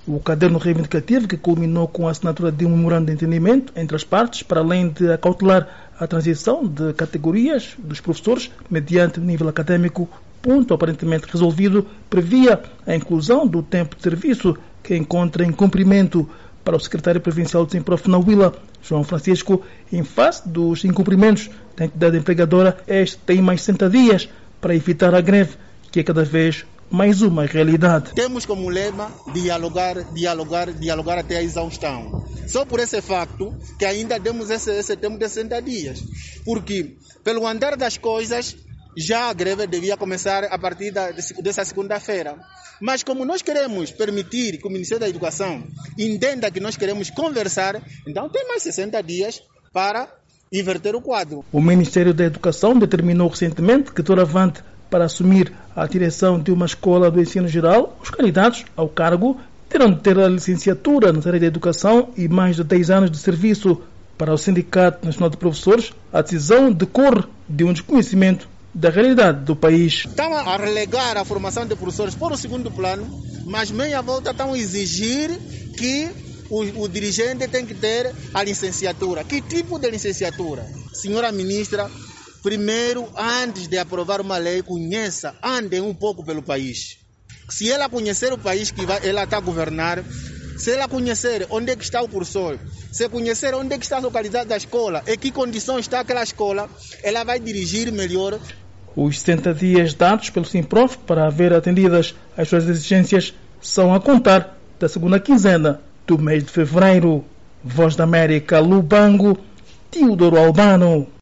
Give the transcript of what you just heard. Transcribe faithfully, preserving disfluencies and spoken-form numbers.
O caderno reivindicativo, que culminou com a assinatura de um memorando de entendimento entre as partes, para além de acautelar a transição de categorias dos professores mediante nível académico, ponto aparentemente resolvido, previa a inclusão do tempo de serviço, que encontra em cumprimento para o secretário provincial de Simprof na Huila, João Francisco. Em face dos incumprimentos da entidade empregadora, este tem mais sessenta dias para evitar a greve, que é cada vez mais uma realidade. Temos como lema dialogar, dialogar, dialogar até a exaustão. Só por esse facto que ainda demos esse, esse tempo de sessenta dias. Porque, pelo andar das coisas, já a greve devia começar a partir da, dessa segunda-feira. Mas como nós queremos permitir que o Ministério da Educação entenda que nós queremos conversar, então tem mais sessenta dias para inverter o quadro. O Ministério da Educação determinou recentemente que doravante, para assumir a direção de uma escola do ensino geral, os candidatos ao cargo terão de ter a licenciatura na área da educação e mais de dez anos de serviço. Para o Sindicato Nacional de Professores, a decisão decorre de um desconhecimento da realidade do país. Estão a relegar a formação de professores para o segundo plano, mas meia volta estão a exigir que o, o dirigente tem que ter a licenciatura. Que tipo de licenciatura? Senhora Ministra, primeiro, antes de aprovar uma lei, conheça, ande um pouco pelo país. Se ela conhecer o país que vai, ela está a governar, se ela conhecer onde é que está o professor, se conhecer onde é que está localizada a escola e que condições está aquela escola, ela vai dirigir melhor. Os sessenta dias dados pelo Simprof para haver atendidas as suas exigências são a contar da segunda quinzena do mês de fevereiro. Voz da América, Lubango, Teodoro Albano.